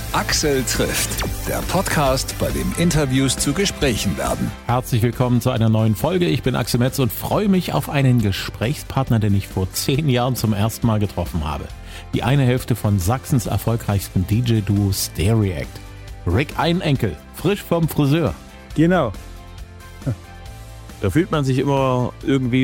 Axel trifft, der Podcast, bei dem Interviews zu Gesprächen werden. Herzlich willkommen zu einer neuen Folge. Ich bin Axel Metz und freue mich auf einen Gesprächspartner, den ich vor 10 Jahren zum ersten Mal getroffen habe. Die eine Hälfte von Sachsens erfolgreichsten DJ-Duo Stereact. Rick Einenkel, frisch vom Friseur. Genau. Da fühlt man sich immer irgendwie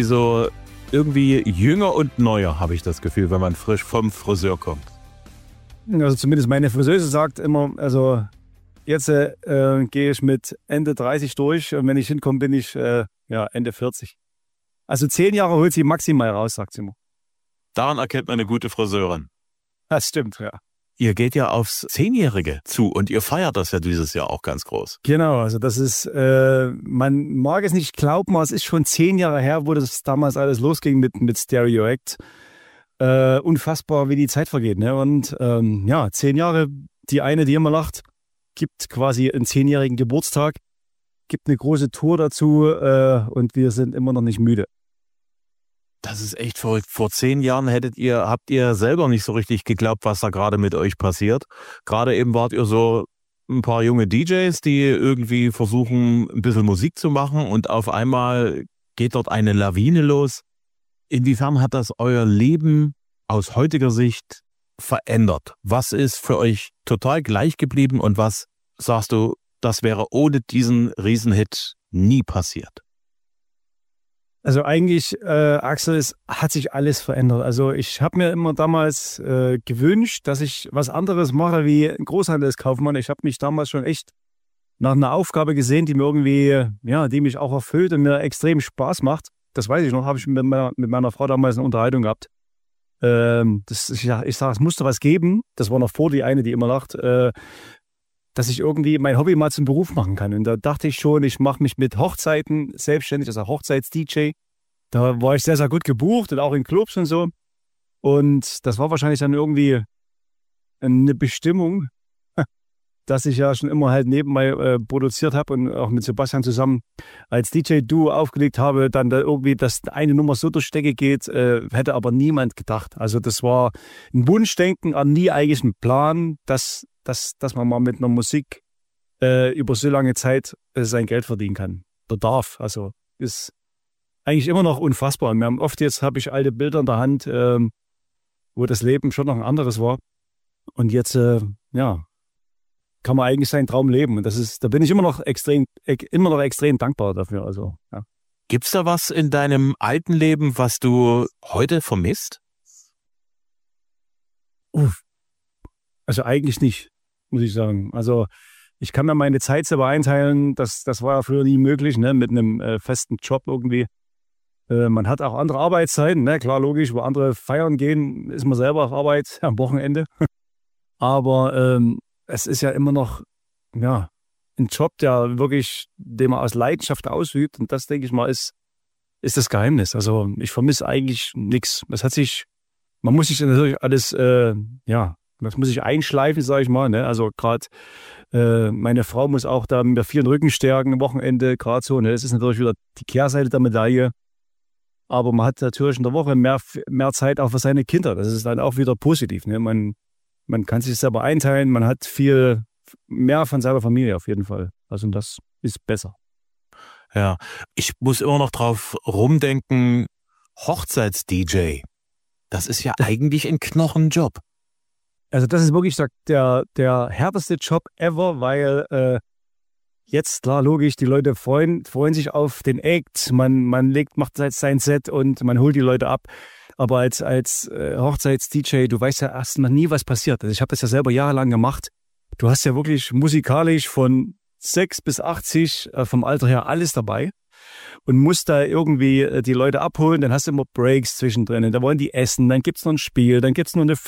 jünger und neuer, habe ich das Gefühl, wenn man frisch vom Friseur kommt. Also zumindest meine Friseuse sagt immer, also jetzt gehe ich mit Ende 30 durch und wenn ich hinkomme, bin ich Ende 40. Also 10 Jahre holt sie maximal raus, sagt sie immer. Daran erkennt man eine gute Friseurin. Das stimmt, ja. Ihr geht ja aufs 10-Jährige zu und ihr feiert das ja dieses Jahr auch ganz groß. Genau, also das ist, man mag es nicht glauben, aber es ist schon 10 Jahre her, wo das damals alles losging mit Stereact. Unfassbar, wie die Zeit vergeht. Ne? Und 10 Jahre, die eine, die immer lacht, gibt quasi einen 10-jährigen Geburtstag, gibt eine große Tour dazu und wir sind immer noch nicht müde. Das ist echt verrückt. Vor 10 Jahren habt ihr selber nicht so richtig geglaubt, was da gerade mit euch passiert. Gerade eben wart ihr so ein paar junge DJs, die irgendwie versuchen, ein bisschen Musik zu machen und auf einmal geht dort eine Lawine los. Inwiefern hat das euer Leben aus heutiger Sicht verändert? Was ist für euch total gleich geblieben und was sagst du, das wäre ohne diesen Riesenhit nie passiert? Also eigentlich, Axel, es hat sich alles verändert. Also ich habe mir immer damals gewünscht, dass ich was anderes mache wie ein Großhandelskaufmann. Ich habe mich damals schon echt nach einer Aufgabe gesehen, die mir irgendwie, die mich auch erfüllt und mir extrem Spaß macht. Das weiß ich noch, habe ich mit meiner Frau damals eine Unterhaltung gehabt. Ich sage, es musste was geben. Das war noch vor die eine, die immer lacht, dass ich irgendwie mein Hobby mal zum Beruf machen kann. Und da dachte ich schon, ich mache mich mit Hochzeiten selbstständig, also Hochzeits-DJ. Da war ich sehr, sehr gut gebucht und auch in Clubs und so. Und das war wahrscheinlich dann irgendwie eine Bestimmung, dass ich ja schon immer halt nebenbei produziert habe und auch mit Sebastian zusammen als DJ-Duo aufgelegt habe, dann da irgendwie, dass eine Nummer so durch Decke geht, hätte aber niemand gedacht. Also das war ein Wunschdenken, aber nie eigentlich ein Plan, dass man mal mit einer Musik über so lange Zeit sein Geld verdienen kann. Oder darf. Also ist eigentlich immer noch unfassbar. Und wir haben oft jetzt habe ich alte Bilder in der Hand, wo das Leben schon noch ein anderes war. Und jetzt, kann man eigentlich seinen Traum leben. Und da bin ich immer noch extrem dankbar dafür. Also, ja. Gibt's da was in deinem alten Leben, was du heute vermisst? Also eigentlich nicht, muss ich sagen. Also ich kann mir meine Zeit selber einteilen. Das war ja früher nie möglich, ne? Mit einem festen Job irgendwie. Man hat auch andere Arbeitszeiten, ne? Klar, logisch, wo andere feiern gehen, ist man selber auf Arbeit am Wochenende. Aber es ist ja immer noch ein Job, den man aus Leidenschaft ausübt. Und das, denke ich mal, ist das Geheimnis. Also ich vermisse eigentlich nichts. Man muss sich natürlich alles, das muss ich einschleifen, sage ich mal. Ne? Also gerade meine Frau muss auch da mir viel den Rücken stärken am Wochenende, gerade so. Ne? Das ist natürlich wieder die Kehrseite der Medaille. Aber man hat natürlich in der Woche mehr Zeit auch für seine Kinder. Das ist dann auch wieder positiv. Ne? Man kann sich selber einteilen, man hat viel mehr von seiner Familie auf jeden Fall. Also das ist besser. Ja, ich muss immer noch drauf rumdenken, Hochzeits-DJ, das ist ja eigentlich ein Knochenjob. Also das ist wirklich der härteste Job ever, weil jetzt, klar, logisch, die Leute freuen sich auf den Act, man macht sein Set und man holt die Leute ab. Aber als Hochzeits-DJ, du weißt ja erstmal nie, was passiert. Also ich habe das ja selber jahrelang gemacht. Du hast ja wirklich musikalisch von 6 bis 80 vom Alter her alles dabei und musst da irgendwie die Leute abholen. Dann hast du immer Breaks zwischendrin. Da wollen die essen, dann gibt's noch ein Spiel, dann gibt's noch eine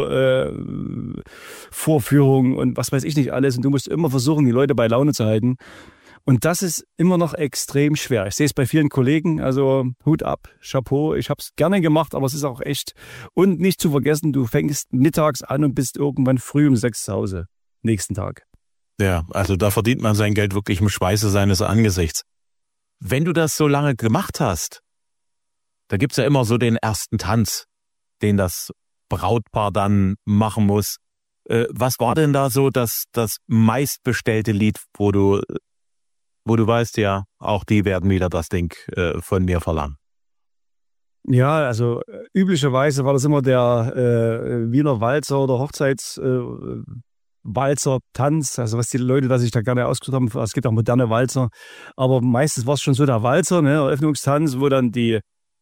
Vorführung und was weiß ich nicht alles. Und du musst immer versuchen, die Leute bei Laune zu halten. Und das ist immer noch extrem schwer. Ich sehe es bei vielen Kollegen, also Hut ab, Chapeau. Ich habe es gerne gemacht, aber es ist auch echt. Und nicht zu vergessen, du fängst mittags an und bist irgendwann früh um 6 zu Hause, nächsten Tag. Ja, also da verdient man sein Geld wirklich im Schweiße seines Angesichts. Wenn du das so lange gemacht hast, da gibt's ja immer so den ersten Tanz, den das Brautpaar dann machen muss. Was war denn da so das meistbestellte Lied, wo du weißt, ja, auch die werden wieder das Ding von mir verlangen? Ja, also üblicherweise war das immer der Wiener Walzer oder Walzer, Tanz, also was die Leute da sich da gerne ausgesucht haben. Es gibt auch moderne Walzer, aber meistens war es schon so der Walzer, ne, Eröffnungstanz, wo dann die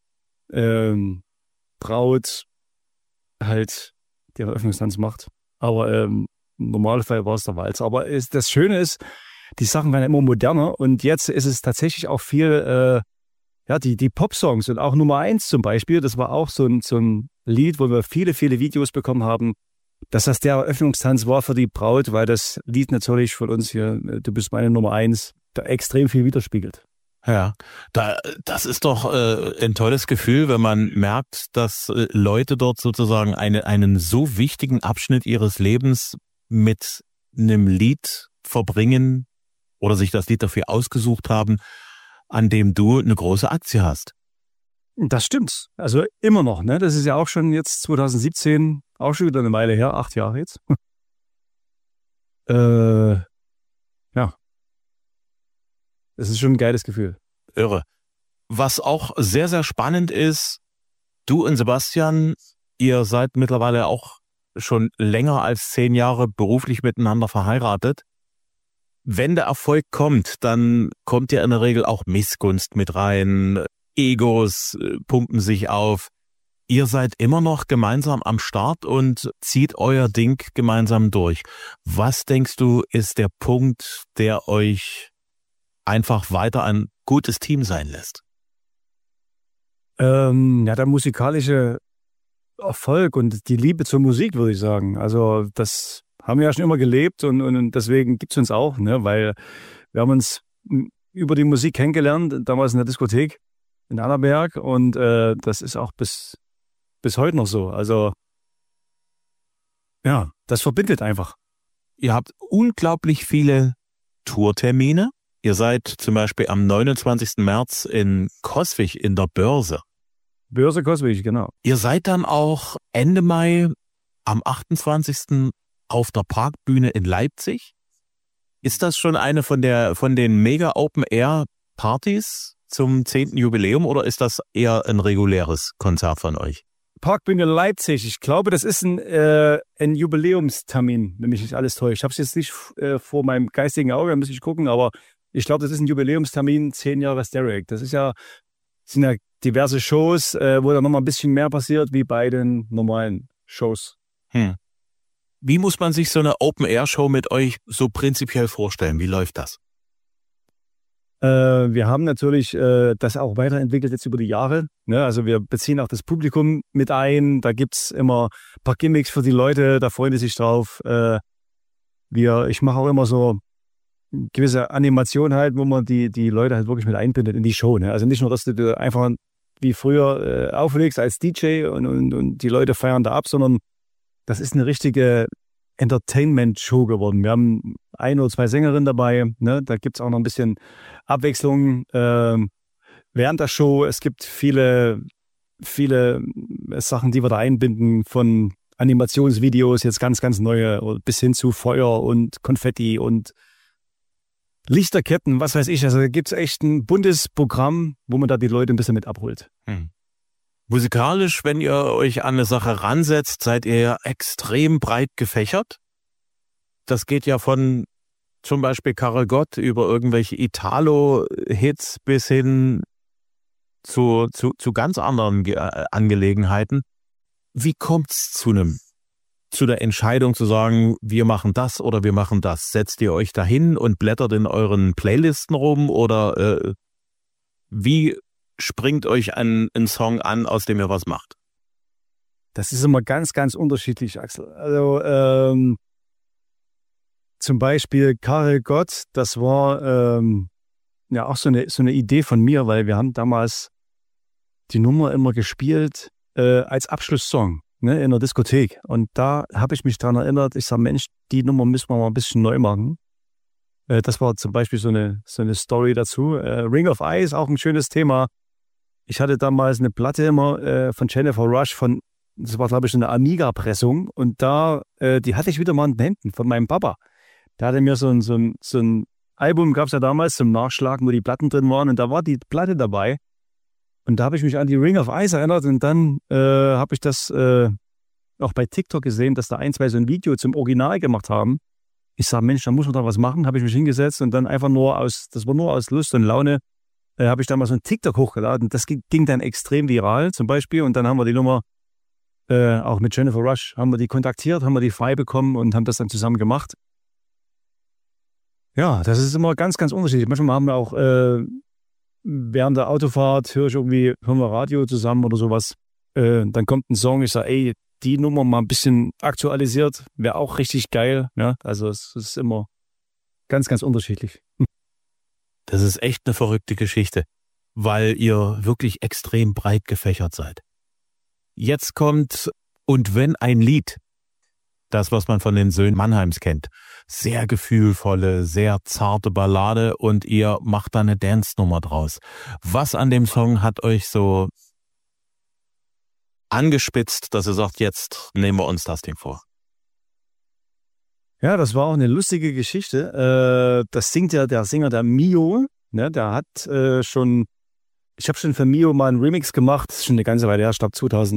Braut halt den Eröffnungstanz macht. Aber im Normalfall war es der Walzer. Aber das Schöne ist, die Sachen werden immer moderner und jetzt ist es tatsächlich auch viel, die Pop-Songs und auch Nummer 1 zum Beispiel, das war auch so ein Lied, wo wir viele, viele Videos bekommen haben, dass das der Eröffnungstanz war für die Braut, weil das Lied natürlich von uns hier, du bist meine Nummer 1, da extrem viel widerspiegelt. Ja, das ist doch ein tolles Gefühl, wenn man merkt, dass Leute dort sozusagen einen so wichtigen Abschnitt ihres Lebens mit einem Lied verbringen oder sich das Lied dafür ausgesucht haben, an dem du eine große Aktie hast. Das stimmt. Also immer noch, ne? Das ist ja auch schon jetzt 2017, auch schon wieder eine Weile her, 8 Jahre jetzt. Ja. Das ist schon ein geiles Gefühl. Irre. Was auch sehr, sehr spannend ist, du und Sebastian, ihr seid mittlerweile auch schon länger als 10 Jahre beruflich miteinander verheiratet. Wenn der Erfolg kommt, dann kommt ja in der Regel auch Missgunst mit rein, Egos pumpen sich auf. Ihr seid immer noch gemeinsam am Start und zieht euer Ding gemeinsam durch. Was denkst du, ist der Punkt, der euch einfach weiter ein gutes Team sein lässt? Der musikalische Erfolg und die Liebe zur Musik, würde ich sagen. Also das haben wir ja schon immer gelebt und deswegen gibt es uns auch, ne? Weil wir haben uns über die Musik kennengelernt, damals in der Diskothek in Annaberg und das ist auch bis heute noch so. Also ja, das verbindet einfach. Ihr habt unglaublich viele Tourtermine. Ihr seid zum Beispiel am 29. März in Coswig in der Börse. Börse Coswig, genau. Ihr seid dann auch Ende Mai am 28. auf der Parkbühne in Leipzig. Ist das schon eine von den Mega Open Air Partys zum 10. Jubiläum oder ist das eher ein reguläres Konzert von euch? Parkbühne Leipzig, ich glaube, das ist ein Jubiläumstermin, wenn mich nicht alles täuscht. Ich habe es jetzt nicht vor meinem geistigen Auge, da muss ich gucken, aber ich glaube, das ist ein Jubiläumstermin, 10 Jahre Stereo. Das sind ja diverse Shows, wo da nochmal ein bisschen mehr passiert, wie bei den normalen Shows. Wie muss man sich so eine Open-Air-Show mit euch so prinzipiell vorstellen? Wie läuft das? Wir haben natürlich das auch weiterentwickelt jetzt über die Jahre. Ne? Also wir beziehen auch das Publikum mit ein. Da gibt es immer ein paar Gimmicks für die Leute, da freuen die sich drauf. Ich mache auch immer so gewisse Animation halt, wo man die Leute halt wirklich mit einbindet in die Show. Ne? Also nicht nur, dass du einfach wie früher auflegst als DJ und die Leute feiern da ab, sondern das ist eine richtige Entertainment-Show geworden. Wir haben 1 oder 2 Sängerinnen dabei. Ne? Da gibt es auch noch ein bisschen Abwechslung während der Show. Es gibt viele Sachen, die wir da einbinden, von Animationsvideos, jetzt ganz, ganz neue, bis hin zu Feuer und Konfetti und Lichterketten, was weiß ich. Also da gibt es echt ein buntes Programm, wo man da die Leute ein bisschen mit abholt. Musikalisch, wenn ihr euch an eine Sache ransetzt, seid ihr ja extrem breit gefächert. Das geht ja von zum Beispiel Karel Gott über irgendwelche Italo-Hits bis hin zu ganz anderen Angelegenheiten. Wie kommt's zu der Entscheidung zu sagen, wir machen das oder wir machen das? Setzt ihr euch dahin und blättert in euren Playlisten rum oder wie springt euch ein Song an, aus dem ihr was macht? Das ist immer ganz, ganz unterschiedlich, Axel. Also zum Beispiel Karel Gott, das war ja auch so eine Idee von mir, weil wir haben damals die Nummer immer gespielt als Abschlusssong, ne, in der Diskothek. Und da habe ich mich daran erinnert, ich sage, Mensch, die Nummer müssen wir mal ein bisschen neu machen. Das war zum Beispiel so eine Story dazu. Ring of Ice, auch ein schönes Thema. Ich hatte damals eine Platte immer von Jennifer Rush von das war glaube ich eine Amiga-Pressung und die hatte ich wieder mal in den Händen von meinem Papa. Der hatte mir so ein Album, gab es ja damals zum Nachschlagen, wo die Platten drin waren und da war die Platte dabei. Und da habe ich mich an die Ring of Ice erinnert und dann habe ich das auch bei TikTok gesehen, dass da 2 so ein Video zum Original gemacht haben. Ich sage, Mensch, da muss man da was machen. Habe ich mich hingesetzt und dann einfach das war nur aus Lust und Laune, habe ich dann mal so ein TikTok hochgeladen. Das ging dann extrem viral zum Beispiel und dann haben wir die Nummer auch mit Jennifer Rush, haben wir die kontaktiert, haben wir die frei bekommen und haben das dann zusammen gemacht. Ja, das ist immer ganz, ganz unterschiedlich. Manchmal haben wir auch während der Autofahrt hören wir Radio zusammen oder sowas. Dann kommt ein Song, ich sage, ey, die Nummer mal ein bisschen aktualisiert, wäre auch richtig geil. Ja? Also es ist immer ganz, ganz unterschiedlich. Das ist echt eine verrückte Geschichte, weil ihr wirklich extrem breit gefächert seid. Jetzt kommt Und wenn ein Lied, das, was man von den Söhnen Mannheims kennt, sehr gefühlvolle, sehr zarte Ballade und ihr macht da eine Dance-Nummer draus. Was an dem Song hat euch so angespitzt, dass ihr sagt, jetzt nehmen wir uns das Ding vor? Ja, das war auch eine lustige Geschichte. Das singt ja der Sänger, der Mio. Ne, der hat ich habe schon für Mio mal einen Remix gemacht, das ist schon eine ganze Weile her, ich glaube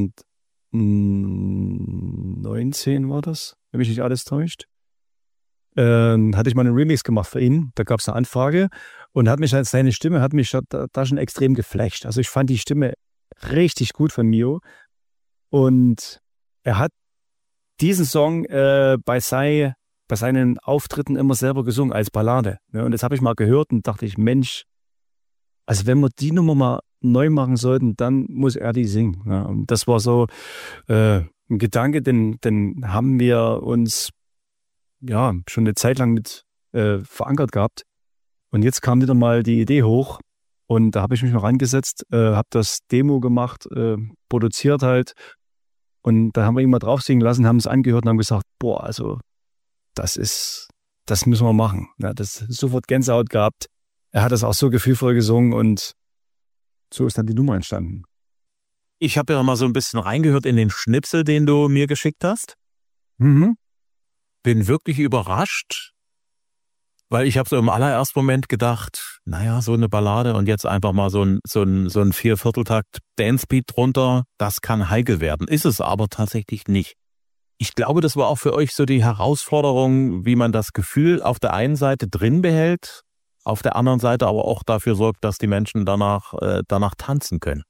2019 war das, wenn mich nicht alles täuscht. Hatte ich mal einen Remix gemacht für ihn, da gab es eine Anfrage und seine Stimme hat mich da schon extrem geflasht. Also ich fand die Stimme richtig gut von Mio und er hat diesen Song bei seinen Auftritten immer selber gesungen als Ballade. Ne? Und das habe ich mal gehört und dachte ich, Mensch, also wenn wir die Nummer mal neu machen sollten, dann muss er die singen. Ja, und das war so ein Gedanke, den haben wir uns ja schon eine Zeit lang mit verankert gehabt. Und jetzt kam wieder mal die Idee hoch und da habe ich mich mal rangesetzt, habe das Demo gemacht, produziert halt. Und da haben wir ihn mal drauf singen lassen, haben es angehört und haben gesagt, boah, also das müssen wir machen. Ja, das ist sofort Gänsehaut gehabt. Er hat das auch so gefühlvoll gesungen und so ist dann die Nummer entstanden. Ich habe ja mal so ein bisschen reingehört in den Schnipsel, den du mir geschickt hast. Mhm. Bin wirklich überrascht, weil ich habe so im allerersten Moment gedacht, naja, so eine Ballade und jetzt einfach mal so ein 4/4-Takt Dancebeat drunter, das kann heikel werden. Ist es aber tatsächlich nicht. Ich glaube, das war auch für euch so die Herausforderung, wie man das Gefühl auf der einen Seite drin behält, auf der anderen Seite aber auch dafür sorgt, dass die Menschen danach tanzen können.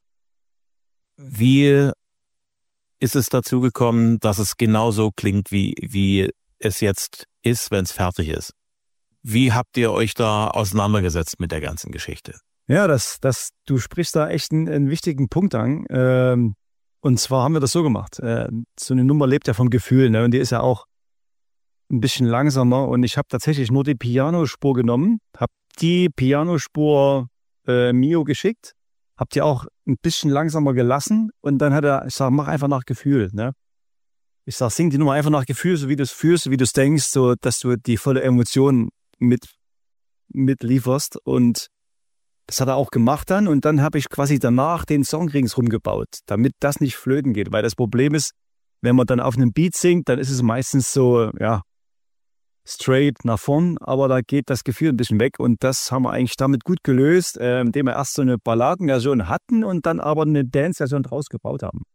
Wie ist es dazu gekommen, dass es genauso klingt, wie es jetzt ist, wenn es fertig ist? Wie habt ihr euch da auseinandergesetzt mit der ganzen Geschichte? Ja, du sprichst da echt einen wichtigen Punkt an. Und zwar haben wir das so gemacht. So eine Nummer lebt ja vom Gefühl, ne? Und die ist ja auch ein bisschen langsamer. Und ich habe tatsächlich nur die Pianospur genommen, habe die Pianospur Mio geschickt, habe die auch ein bisschen langsamer gelassen. Und dann hat er, ich sage, mach einfach nach Gefühl. Ne? Ich sage, sing die Nummer einfach nach Gefühl, so wie du es fühlst, wie du es denkst, so dass du die volle Emotion mitlieferst. Und das hat er auch gemacht dann. Und dann habe ich quasi danach den Song ringsrum gebaut, damit das nicht flöten geht. Weil das Problem ist, wenn man dann auf einem Beat singt, dann ist es meistens so, ja, straight nach vorn, aber da geht das Gefühl ein bisschen weg. Und das haben wir eigentlich damit gut gelöst, indem wir erst so eine Balladenversion hatten und dann aber eine Dance-Version draus gebaut haben.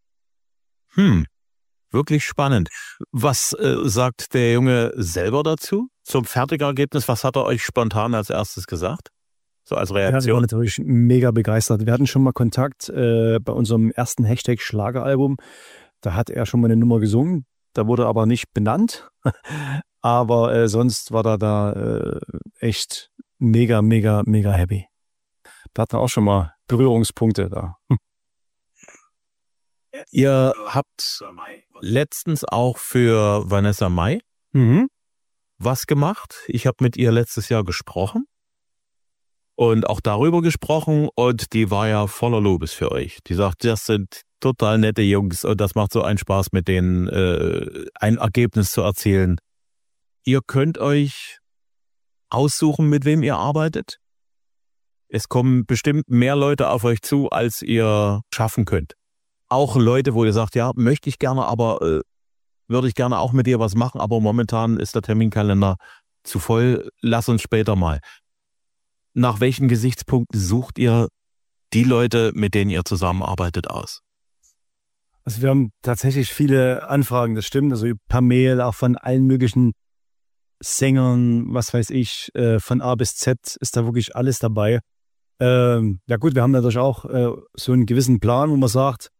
Wirklich spannend. Was sagt der Junge selber dazu? Zum Fertigergebnis, was hat er euch spontan als erstes gesagt? So als Reaktion? Ja, wir waren natürlich mega begeistert. Wir hatten schon mal Kontakt bei unserem ersten Hashtag Schlageralbum. Da hat er schon mal eine Nummer gesungen. Da wurde aber nicht benannt. Aber sonst war da echt mega, mega, mega happy. Da hatten wir auch schon mal Berührungspunkte da. Ihr habt letztens auch für Vanessa Mai was gemacht. Ich habe mit ihr letztes Jahr gesprochen und auch darüber gesprochen und die war ja voller Lobes für euch. Die sagt, das sind total nette Jungs und das macht so einen Spaß, mit denen ein Ergebnis zu erzielen. Ihr könnt euch aussuchen, mit wem ihr arbeitet. Es kommen bestimmt mehr Leute auf euch zu, als ihr schaffen könnt. auch Leute, wo ihr sagt, ja, möchte ich gerne, aber würde ich gerne auch mit dir was machen, aber momentan ist der Terminkalender zu voll, lass uns später mal. Nach welchen Gesichtspunkten sucht ihr die Leute, mit denen ihr zusammenarbeitet, aus? Also wir haben tatsächlich viele Anfragen, das stimmt. Also per Mail, auch von allen möglichen Sängern, was weiß ich, von A bis Z ist da wirklich alles dabei. Ja gut, wir haben natürlich auch so einen gewissen Plan, wo man sagt,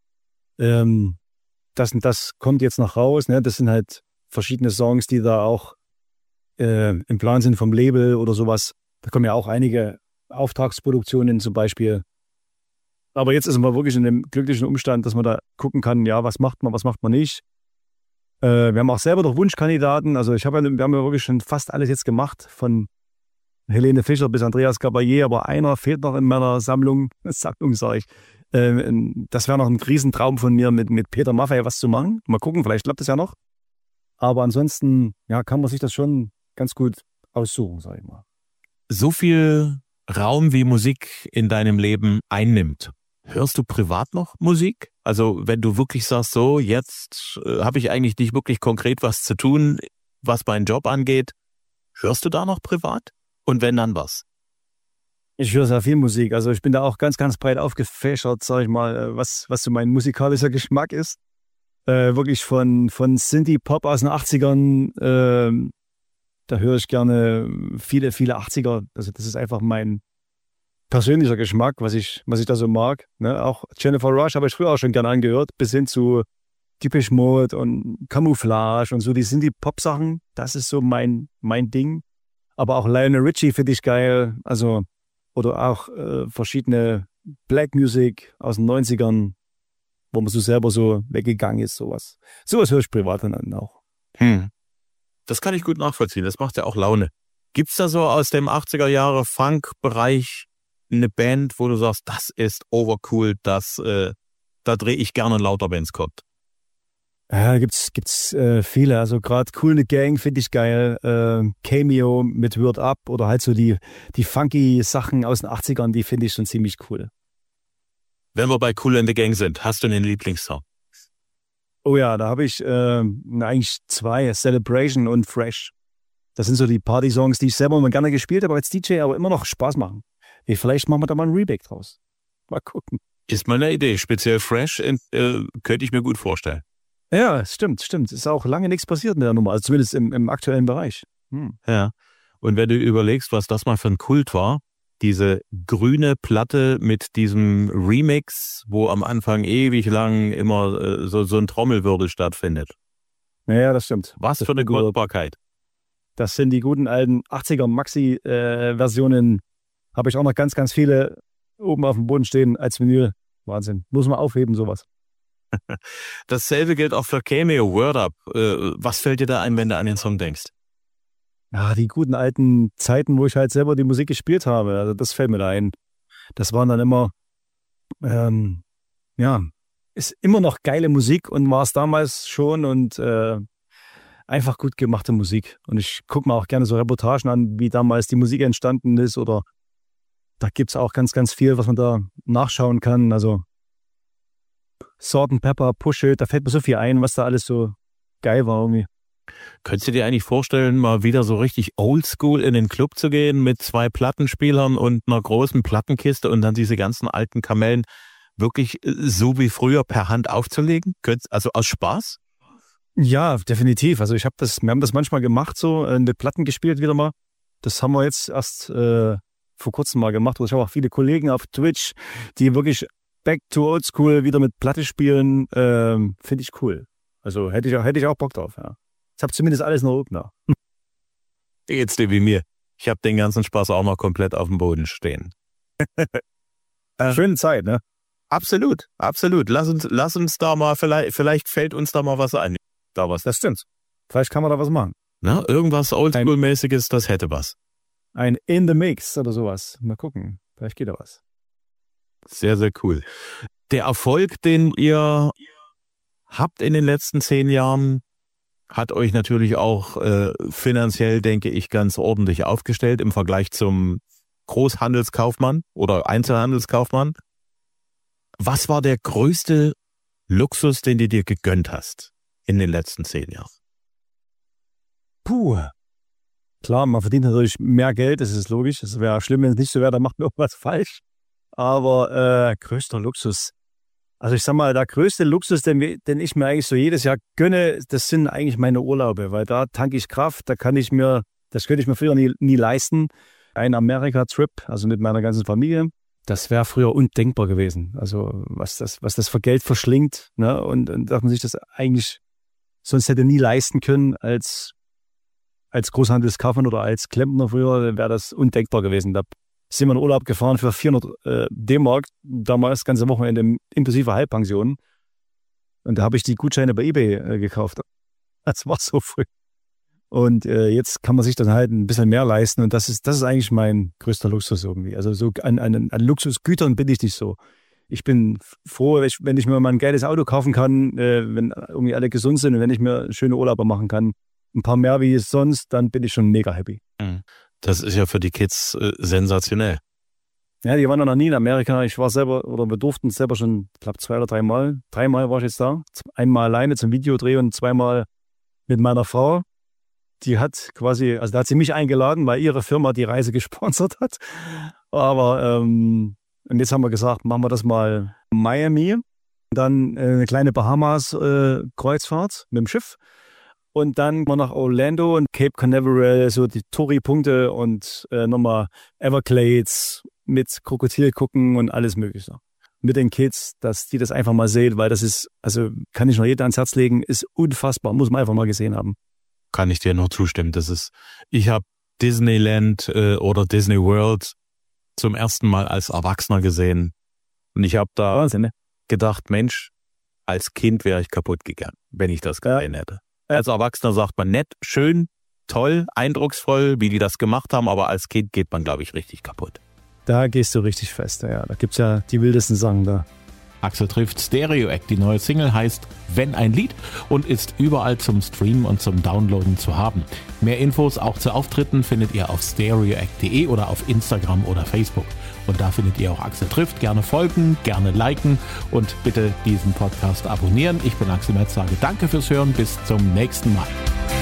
das und das kommt jetzt noch raus. Ne? Das sind halt verschiedene Songs, die da auch im Plan sind vom Label oder sowas. Da kommen ja auch einige Auftragsproduktionen zum Beispiel. Aber jetzt ist man wirklich in dem glücklichen Umstand, dass man da gucken kann, ja, was macht man nicht. Wir haben auch selber noch Wunschkandidaten. Also wir haben ja wirklich schon fast alles jetzt gemacht, von Helene Fischer bis Andreas Gabalier, aber einer fehlt noch in meiner Sammlung, sag ich. Das wäre noch ein Riesentraum von mir, mit Peter Maffay was zu machen. Mal gucken, vielleicht klappt das ja noch. Aber ansonsten, ja, kann man sich das schon ganz gut aussuchen, sag ich mal. So viel Raum wie Musik in deinem Leben einnimmt, hörst du privat noch Musik? Also wenn du wirklich sagst, so jetzt habe ich eigentlich nicht wirklich konkret was zu tun, was meinen Job angeht, hörst du da noch privat? Und wenn, dann was? Ich höre sehr viel Musik. Also ich bin da auch ganz, ganz breit aufgefächert, sag ich mal, was so mein musikalischer Geschmack ist. Wirklich von Synthie-Pop aus den 80ern, da höre ich gerne viele, viele 80er. Also das ist einfach mein persönlicher Geschmack, was ich da so mag. Ne? Auch Jennifer Rush habe ich früher auch schon gerne angehört, bis hin zu Depeche Mode und Camouflage und so. Die Synthie-Pop-Sachen, das ist so mein Ding. Aber auch Lionel Richie finde ich geil. Also, oder auch verschiedene Black Music aus den 90ern, wo man so selber so weggegangen ist, sowas. Sowas höre ich privat dann auch. Das kann ich gut nachvollziehen, das macht ja auch Laune. Gibt's da so aus dem 80er Jahre Funk-Bereich eine Band, wo du sagst, das ist overcool, da drehe ich gerne lauter, wenn es kommt? Ja, gibt's viele. Also gerade Kool and the Gang finde ich geil. Cameo mit Word Up oder halt so die funky Sachen aus den 80ern, die finde ich schon ziemlich cool. Wenn wir bei Kool and the Gang sind, hast du einen Lieblingssong? Oh ja, da habe ich eigentlich zwei, Celebration und Fresh. Das sind so die Party-Songs, die ich selber mal gerne gespielt habe als DJ, aber immer noch Spaß machen. Vielleicht machen wir da mal ein Remake draus. Mal gucken. Ist mal eine Idee. Speziell Fresh könnte ich mir gut vorstellen. Ja, stimmt. Ist auch lange nichts passiert mit der Nummer, also zumindest im aktuellen Bereich. Ja. Und wenn du überlegst, was das mal für ein Kult war, diese grüne Platte mit diesem Remix, wo am Anfang ewig lang immer so ein Trommelwirbel stattfindet. Ja, das stimmt. Was für eine Gottbarkeit. Das sind die guten alten 80er Maxi-Versionen. Habe ich auch noch ganz, ganz viele oben auf dem Boden stehen als Vinyl. Wahnsinn. Muss man aufheben, sowas. Dasselbe gilt auch für Cameo, Word Up. Was fällt dir da ein, wenn du an den Song denkst? Ja, die guten alten Zeiten, wo ich halt selber die Musik gespielt habe. Also das fällt mir da ein. Das waren dann immer, ist immer noch geile Musik und war es damals schon und einfach gut gemachte Musik. Und ich gucke mir auch gerne so Reportagen an, wie damals die Musik entstanden ist, oder da gibt es auch ganz, ganz viel, was man da nachschauen kann. Also Salt and Pepper, Push It, da fällt mir so viel ein, was da alles so geil war irgendwie. Könntest du dir eigentlich vorstellen, mal wieder so richtig oldschool in den Club zu gehen mit 2 Plattenspielern und einer großen Plattenkiste und dann diese ganzen alten Kamellen wirklich so wie früher per Hand aufzulegen? Also aus Spaß? Ja, definitiv. Also wir haben das manchmal gemacht, so mit Platten gespielt wieder mal. Das haben wir jetzt erst vor kurzem mal gemacht. Ich habe auch viele Kollegen auf Twitch, die wirklich back to old school wieder mit Platte spielen. Finde ich cool. Also hätte ich auch Bock drauf, ja. Ich habe zumindest alles noch oben da. Geht's dir wie mir? Ich habe den ganzen Spaß auch noch komplett auf dem Boden stehen. Schöne Zeit, ne? Absolut. Lass uns da mal, vielleicht fällt uns da mal was ein. Das stimmt. Vielleicht kann man da was machen. Na, irgendwas Oldschool-mäßiges, das hätte was. Ein In the Mix oder sowas. Mal gucken. Vielleicht geht da was. Sehr, sehr cool. Der Erfolg, den ihr habt in den letzten 10 Jahren, hat euch natürlich auch finanziell, denke ich, ganz ordentlich aufgestellt im Vergleich zum Großhandelskaufmann oder Einzelhandelskaufmann. Was war der größte Luxus, den du dir gegönnt hast in den letzten 10 Jahren? Puh. Klar, man verdient natürlich mehr Geld, das ist logisch. Es wäre schlimm, wenn es nicht so wäre, dann macht man irgendwas falsch. Aber größter Luxus. Also ich sag mal, der größte Luxus, den ich mir eigentlich so jedes Jahr gönne, das sind eigentlich meine Urlaube, weil da tanke ich Kraft, das könnte ich mir früher nie leisten. Ein Amerika-Trip, also mit meiner ganzen Familie, das wäre früher undenkbar gewesen. Also was das für Geld verschlingt, ne? Und dass man sich das eigentlich sonst hätte nie leisten können als Großhandelskaufmann oder als Klempner früher, wäre das undenkbar gewesen. Da sind wir in Urlaub gefahren für 400 D-Mark, damals ganze Wochenende inklusive Halbpension. Und da habe ich die Gutscheine bei eBay gekauft. Das war so früh. Und jetzt kann man sich dann halt ein bisschen mehr leisten. Und das ist eigentlich mein größter Luxus irgendwie. Also so an Luxusgütern bin ich nicht so. Ich bin froh, wenn ich mir mal ein geiles Auto kaufen kann, wenn irgendwie alle gesund sind und wenn ich mir schöne Urlaube machen kann. Ein paar mehr wie sonst, dann bin ich schon mega happy. Das ist ja für die Kids sensationell. Ja, die waren noch nie in Amerika. Wir durften selber schon, ich glaube 2 oder 3 Mal. 3 Mal war ich jetzt da. Einmal alleine zum Videodreh und 2 Mal mit meiner Frau. Da hat sie mich eingeladen, weil ihre Firma die Reise gesponsert hat. Aber und jetzt haben wir gesagt, machen wir das mal Miami. Dann eine kleine Bahamas-Kreuzfahrt mit dem Schiff. Und dann mal nach Orlando und Cape Canaveral, so die Touri-Punkte und nochmal Everglades mit Krokodil gucken und alles Mögliche. Mit den Kids, dass die das einfach mal sehen, weil das ist, also kann ich noch jedem ans Herz legen, ist unfassbar, muss man einfach mal gesehen haben. Kann ich dir nur zustimmen. Ich habe Disneyland oder Disney World zum ersten Mal als Erwachsener gesehen. Und ich habe da gedacht, Mensch, als Kind wäre ich kaputt gegangen, wenn ich das gesehen hätte. Als Erwachsener sagt man nett, schön, toll, eindrucksvoll, wie die das gemacht haben, aber als Kind geht man, glaube ich, richtig kaputt. Da gehst du richtig fest, ja. Da gibt's ja die wildesten Sachen da. Axel trifft Stereo Act. Die neue Single heißt Wenn ein Lied und ist überall zum Streamen und zum Downloaden zu haben. Mehr Infos auch zu Auftritten findet ihr auf stereoact.de oder auf Instagram oder Facebook. Und da findet ihr auch Axel trifft. Gerne folgen, gerne liken und bitte diesen Podcast abonnieren. Ich bin Axel Metz, sage danke fürs Hören. Bis zum nächsten Mal.